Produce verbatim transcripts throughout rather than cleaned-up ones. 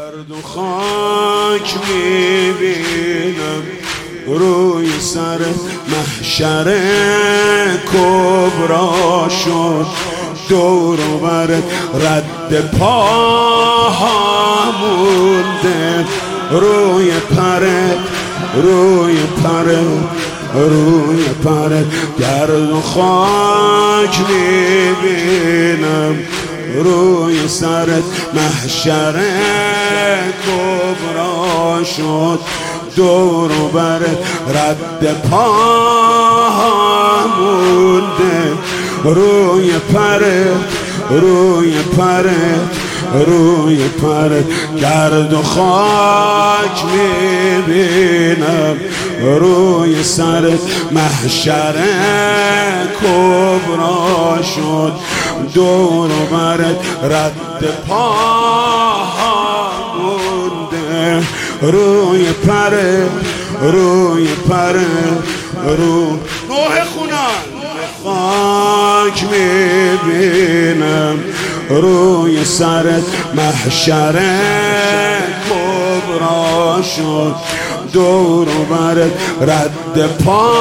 گرد و خاک میبینم روی سر محشر کبرا شد، دور و بر رد پاها مونده، روی پرت روی پرت روی پرت گرد و خاک میبینم روی سرت محشر کبرا شد، دور و برت رد پاها مونده، روی پرت روی پرت روی پرت گرد و خاک میبینم روی سرت محشر کبرا شد، دور و برت رد پاها مونده، روی پرت روی پرت روی نوح خونان خاک میبینم روی سرت محشر کبرا شد، دور و برت رد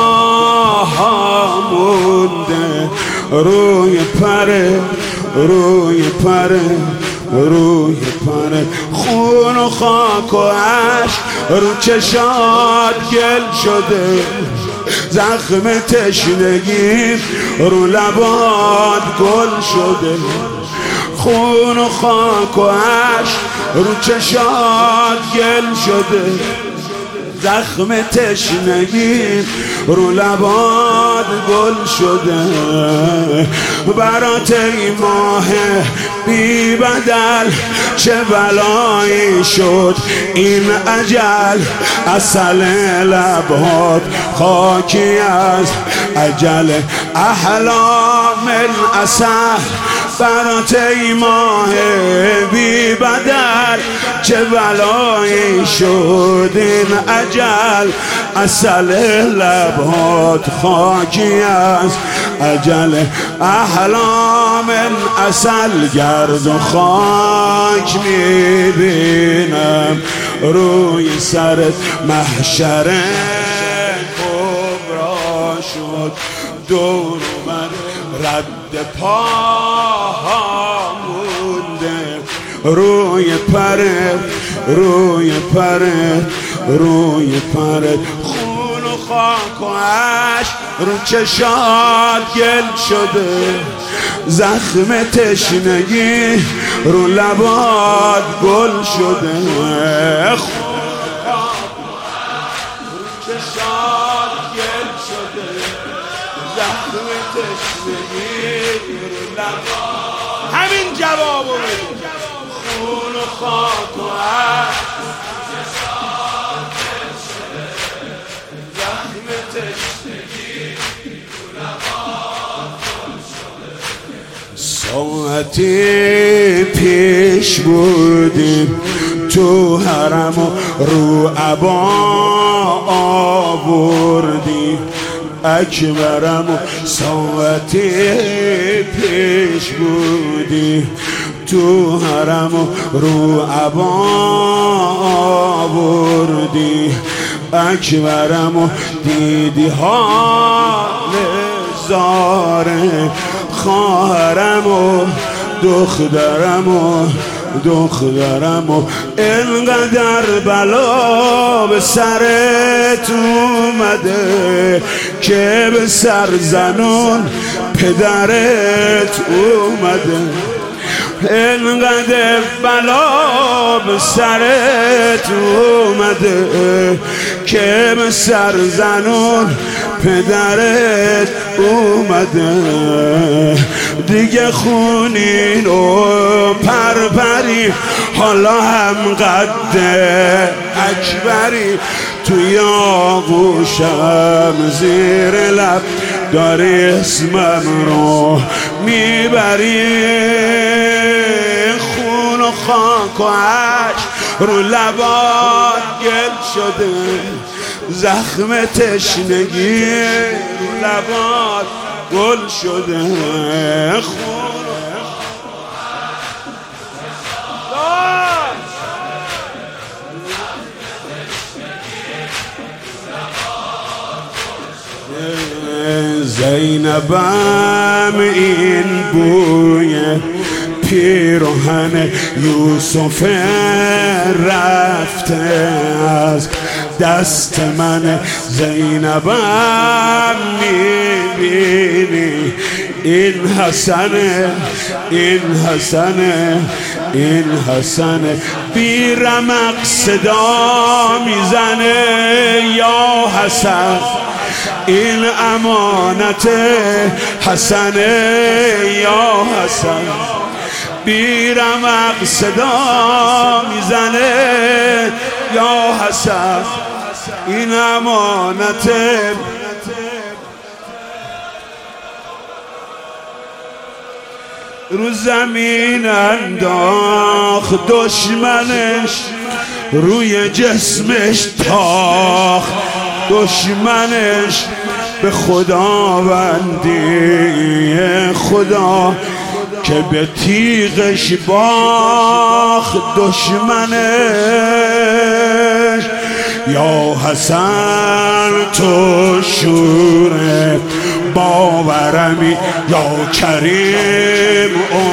پاها مونده، روی پرت روی پرت روی پرت خون و خاک و عشق رو چشات گل شده، زخم تشنگی رو لبات گل شده، خون و خاک و عشق رو چشات گل شده، زخم تشنگی رو لبات گل شده، برات ای ماه بی بدل چه بلایی شد این اجل، عسل لبات خاکی از اجل احلام العسل، برات ای ماه بی بدل چه بلایی شد این اجل، عسل لبات خاکی از اجل احلام عسل، گرد و خاک میبینم روی سرت محشر کبرا شد، دور و بر رد پاها مونده، روی پرت روی پرت روی پرت خون و خاک و عشق رو چشات گل شده، زخم تشنگی رو لبات گل شده، خون و خاک و عشق رو چشات گل شده، زخم تشنگی رو لبات همین جوابو بده، خون و خاک و عشق ساعتی پیش بودیم تو حرم و رو عبا آوردیم اکبرم و ساعتی پیش بودیم تو حرم و رو عبا آوردیم اکبرم و دیدی حال زاره، خواهرم و دخترم و دخترم و اینقدر بلا به سرت اومده که به سر زنون پدرت اومده، اینقدر بلا به سرت اومده که به سر زنون پدرت اومده، دیگه خونین و پرپری حالا هم قد اکبری، توی آغوشم زیر لب داری اسمم رو میبری، خون و خاک و عشق رو لبات گل شده، زخم تشنگی رو لبات گل شده، خون زینبم این بوی پیراهن یوسف رفته از دست من. زینبم میبینی این حسنه، این حسنه، این حسنه، بی رمق صدا میزنه یا حسن، این امانت حسنه یا حسن، بی رمق صدا میزنه یا حسن، این امانت. رو زمین انداخت دشمنش، روی جسمش تاخت دشمنش، به خداوندی خدا که به تیغش باخت دشمنش. یا حسن تو شور باورمی، یا کریم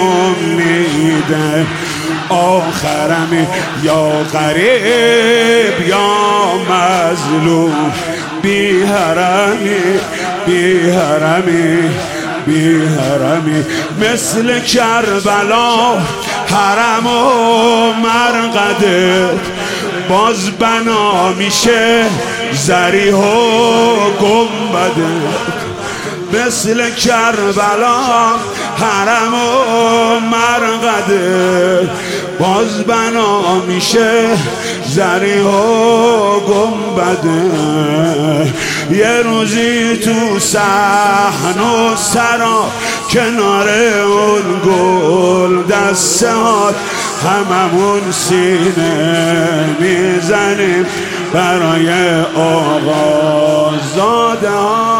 امید آخرمی، یا غریب یا مظلوم، بی حرمی، بی حرمی، بی حرمی، مثل کربلا حرم و مرقدت باز بنا میشه ضریح و گنبدت، مثل کربلا حرم و مرقدت باز بنا میشه ضریح و گنبدت. یه روزی تو صحن و سرا کنار اون گل دستهات هممون سینه میزنیم برای آقا زاده ها.